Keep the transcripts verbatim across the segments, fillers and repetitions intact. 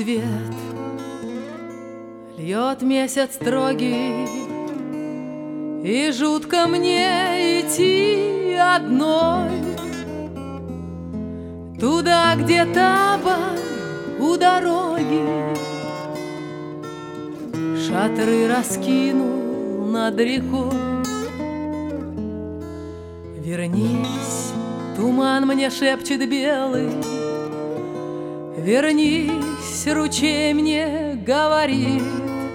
свет льет месяц строгий, и жутко мне идти одной туда, где табор у дороги шатры раскинул над рекой. Вернись, туман мне шепчет белый, вернись, ручей мне говорит.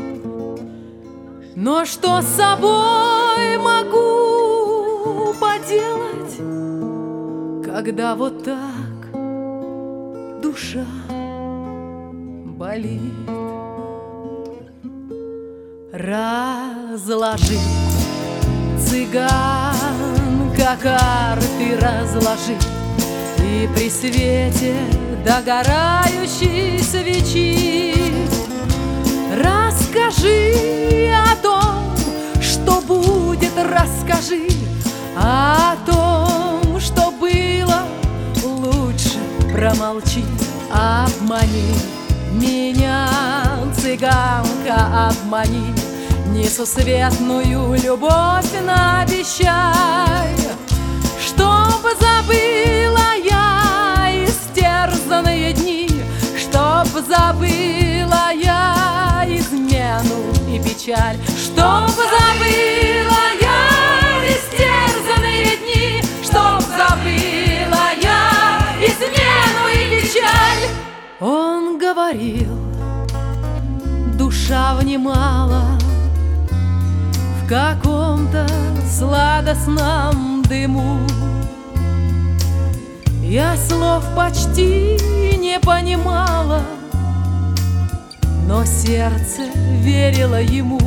Но что с собой могу поделать, когда вот так душа болит? Разложи, цыганка, карты разложи, и при свете догорающей свечи расскажи о том, что будет, расскажи о том, что было, лучше промолчи. Обмани меня, цыганка, обмани, несусветную любовь наобещай, чтоб забыла я истерзанные дни, чтоб забыла я измену и печаль, чтоб забыла я истерзанные дни, чтоб забыла я измену и печаль. Он говорил, душа внимала в каком-то сладостном дыму. Я слов почти не понимала, но сердце верило ему.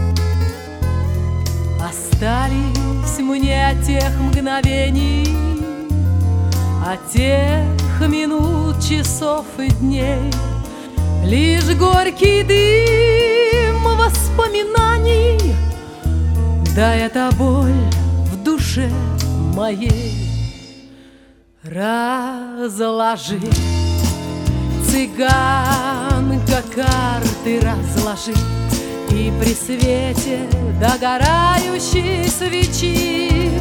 Остались мне от тех мгновений, от тех минут, часов и дней лишь горький дым воспоминаний, да эта боль в душе моей. Разложи, цыганка, карты разложи, и при свете догорающей свечи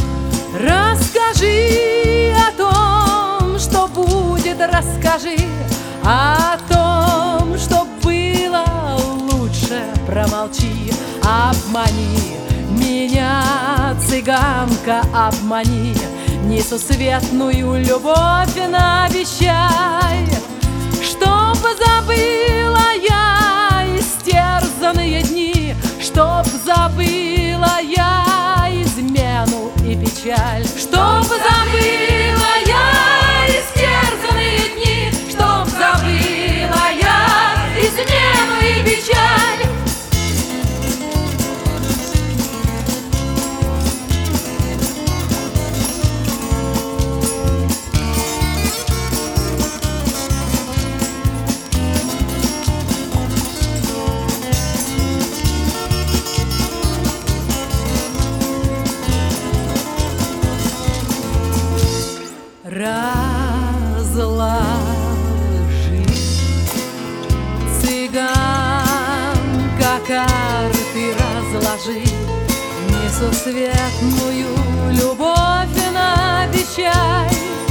расскажи о том, что будет, расскажи о том, что было, лучше промолчи. Обмани меня, цыганка, обмани, несусветную любовь наобещай, чтоб забыла я истерзанные дни, чтоб забыла я измену и печаль, чтоб забыла я истерзанные дни, чтоб забыла я измену и печаль. Разложи, цыганка, карты разложи, несусветную любовь наобещай,